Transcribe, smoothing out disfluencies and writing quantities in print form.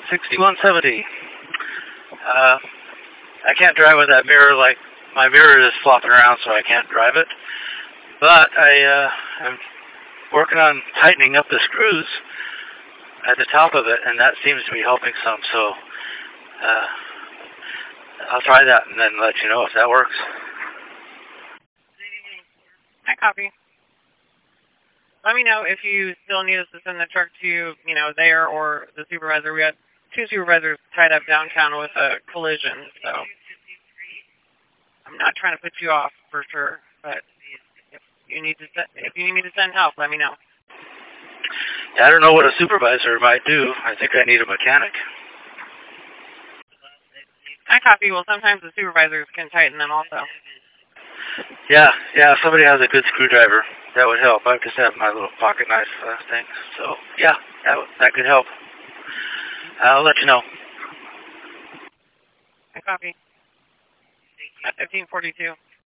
6170. I can't drive with that mirror, like, my mirror is flopping around, so I can't drive it. But I'm working on tightening up the screws at the top of it, and that seems to be helping some, so I'll try that and then let you know if that works. I copy. Let me know if you still need us to send the truck to you, there or the supervisor. We got 2 supervisors tied up downtown with a collision, so I'm not trying to put you off for sure, but if you need me to send help, let me know. Yeah, I don't know what a supervisor might do. I think I need a mechanic. I copy. Well, sometimes the supervisors can tighten them also. Yeah, if somebody has a good screwdriver, that would help. I just have my little pocket knife thing. So, yeah, that could help. I'll let you know. I copy. 1542.